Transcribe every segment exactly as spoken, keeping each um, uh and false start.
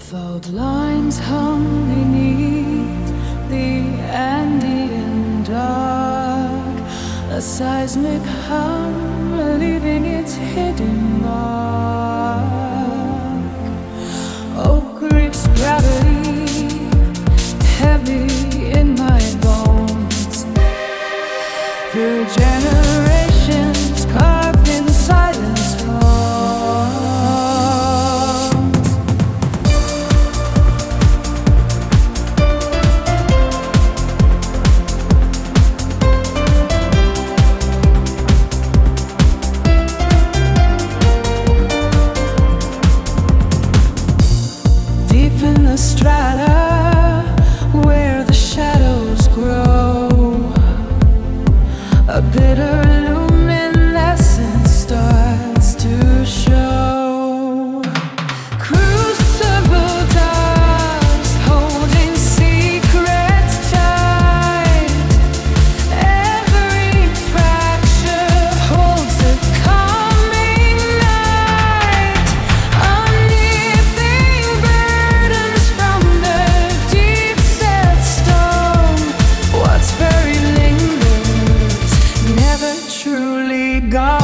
Fault lines hung beneath the Andean dark, a seismic hum leaving its hidden mark. Oak grips gravity, heavy in my bones. Through generations carved in silence tones. Deep in the strata where the shadows grow, a bitter luminescence starts to show. Crucible doves holding secrets tight. Every fracture holds a coming night. Unearthing burdens from the deep set stone. What's buried lingers, never truly gone.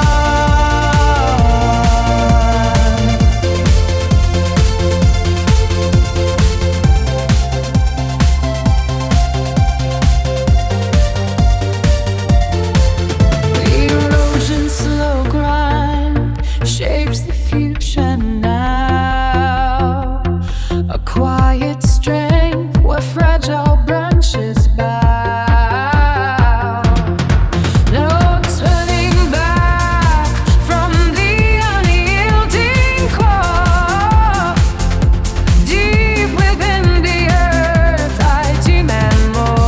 Erosion, slow grind shapes the future now. A quiet strength where fragile branches bow. No turning back from the unyielding core. Deep within the earth, I demand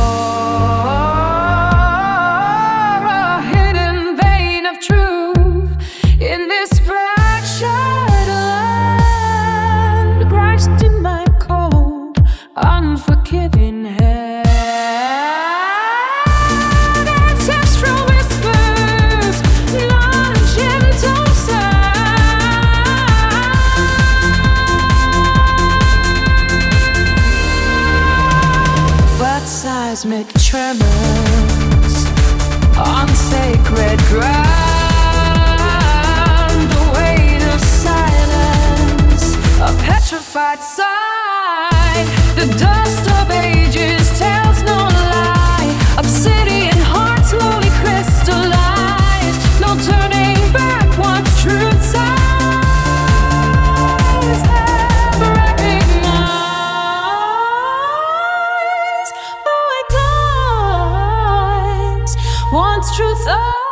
more. A hidden vein of truth in this fractured land, grasp in my cold, unforgiving hand. Ancestral whispers, not a gentle sound, but seismic tremors on sacred ground. The weight of silence, a petrified sign. The dust of ages tells no lie. Obsidian hearts slowly crystallize. No turning back once truth's eyes have recognized. Oh, it dies once truth's eyes